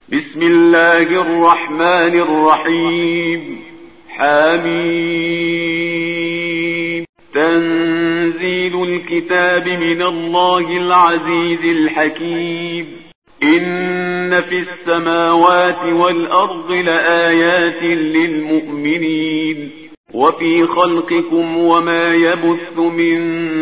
بسم الله الرحمن الرحيم. حميم. تنزيل الكتاب من الله العزيز الحكيم. إن في السماوات والأرض لآيات للمؤمنين وفي خلقكم وما يبث من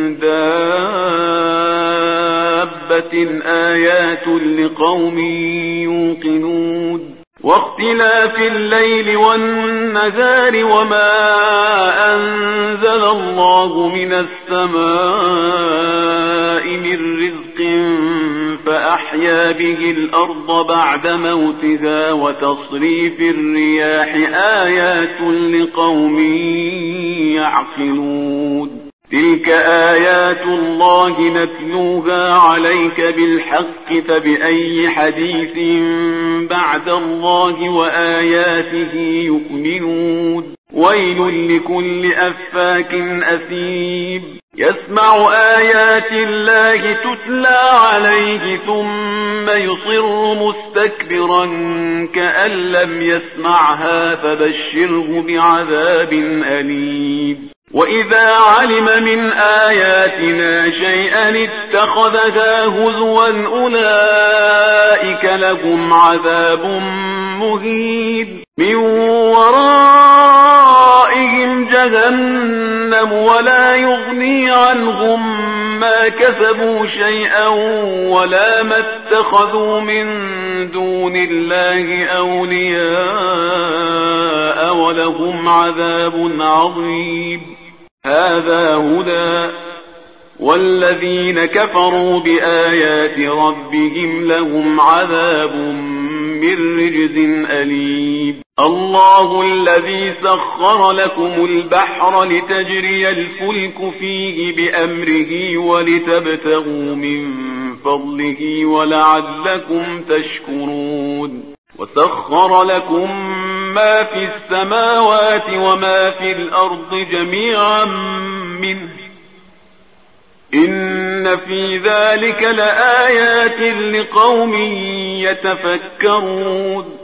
دابة آيات لقوم يوقنون. واختلاف الليل والنهار وما أنزل الله من السماء من رزق فأحيا به الأرض بعد موتها وتصريف الرياح آيات لقوم يعقلون. تلك آيات الله نتلوها عليك بالحق فبأي حديث بعد الله وآياته يؤمنون. ويل لكل أفاك أثيم يسمع آيات الله تتلى عليه ثم يصر مستكبرا كأن لم يسمعها فبشره بعذاب أليم. وإذا علم من آياتنا شيئا اتخذها هزوا أولئك لهم عذاب مهين. من ورائهم جهنم ولا يغني عنهم ما كسبوا شيئا ولا ما اتخذوا من دون الله أولياء ولهم عذاب عظيم. هذا هدى والذين كفروا بآيات ربهم لهم عذاب من رجز أليم. الله الذي سخر لكم البحر لتجري الفلك فيه بأمره ولتبتغوا من فضله ولعلكم تشكرون. وسخر لكم ما في السماوات وما في الأرض جميعا منه إن في ذلك لآيات لقوم يتفكرون.